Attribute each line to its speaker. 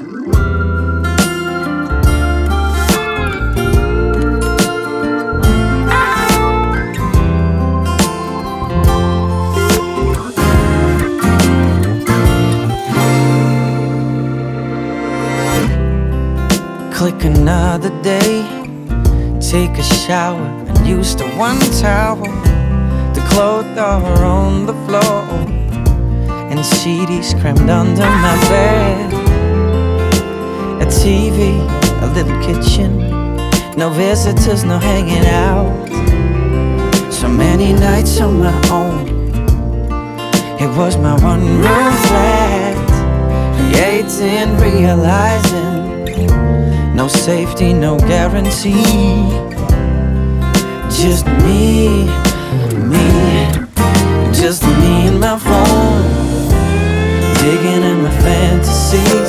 Speaker 1: Click another day, take a shower and use the one towel. The clothes are on the floor and CDs crammed under my bed. A TV, a little kitchen, no visitors, no hanging out. So many nights on my own, it was my one room flat. Creating, realizing, no safety, no guarantee. Just me, just me and my phone, digging in my fantasies.